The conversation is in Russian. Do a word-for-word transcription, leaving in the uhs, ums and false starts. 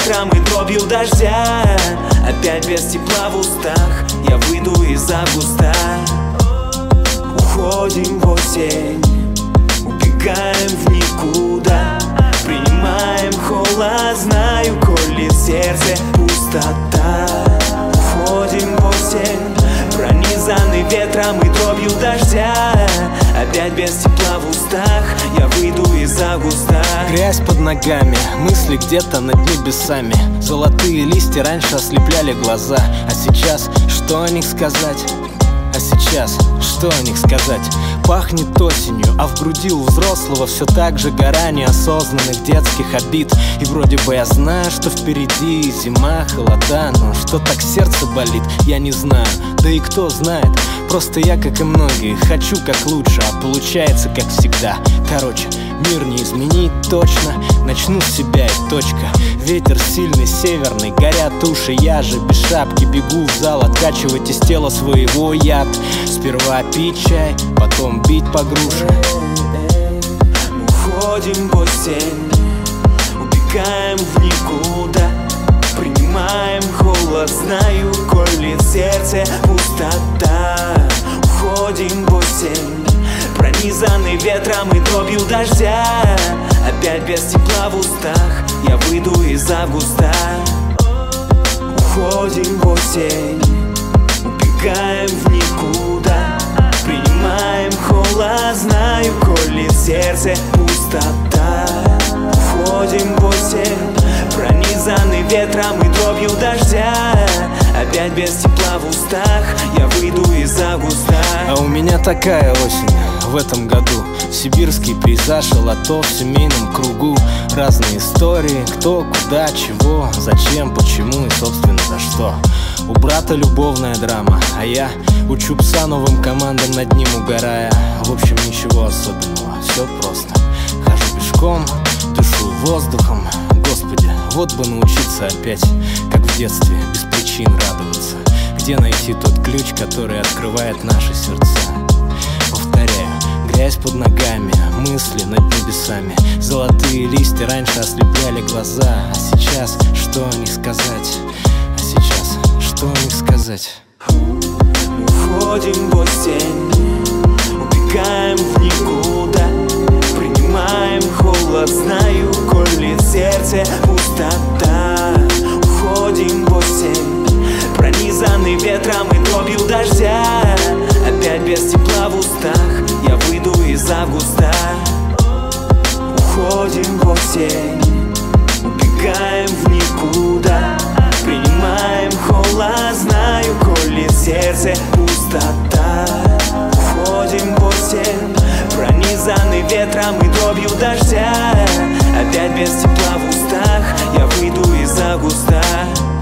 ветром и дробью дождя. Опять без тепла в устах, я выйду из августа. Уходим в осень, убегаем в никуда. Принимаем холод, знаю, коли сердце пустота. Уходим в осень, пронизанный ветром и дробью дождя. Опять без тепла в устах, я выйду из августа. Грязь под ногами, мысли где-то над небесами. Золотые листья раньше ослепляли глаза, а сейчас что о них сказать? А сейчас что о них сказать? Пахнет осенью, а в груди у взрослого все так же гора неосознанных детских обид. И вроде бы я знаю, что впереди зима, холода, но что так сердце болит, я не знаю. Да и кто знает, просто я, как и многие, хочу как лучше, а получается как всегда. Короче, мир не изменить точно, начну с себя и точка. Ветер сильный, северный, горят уши, я же без шапки бегу в зал откачивать из тела своего яд. Сперва пить чай, потом бить по груше. Уходим в осень, убегаем в никуда. Принимаем холод, знаю, колет сердце пустота. Уходим в осень, пронизанный ветром и дробью дождя. Опять без тепла в устах, я выйду из августа. Уходим в осень, убегаем в никуда. Принимаем холод, знаю, коли сердце пустота. Уходим в осень, пронизанный ветром и дробью дождя. Опять без тепла в устах, я выйду из августа. А у меня такая осень в этом году. Сибирский пейзаж, а лото в семейном кругу. Разные истории, кто, куда, чего, зачем, почему и, собственно, за что. У брата любовная драма, а я учу пса новым командам, над ним угорая. В общем, ничего особенного, все просто. Хожу пешком, дышу воздухом. Господи, вот бы научиться опять, как в детстве, без причин радоваться. Где найти тот ключ, который открывает наши сердца? Повторяю, грязь под ногами, мысли над небесами. Золотые листья раньше ослепляли глаза, а сейчас что о них сказать? А сейчас что о них сказать? Уходим в осень, убегаем в никуда. Принимаем холод, знаю, колет сердце пустота. Уходим в осень, пронизанный ветром и дробью дождя. Опять без тепла в устах, я выйду из августа. Уходим в осень, убегаем в никуда. Принимаем холод, знаю, коли сердце пустота. Уходим в осень, пронизанный ветром и дробью дождя. Опять без тепла в устах, я выйду из августа.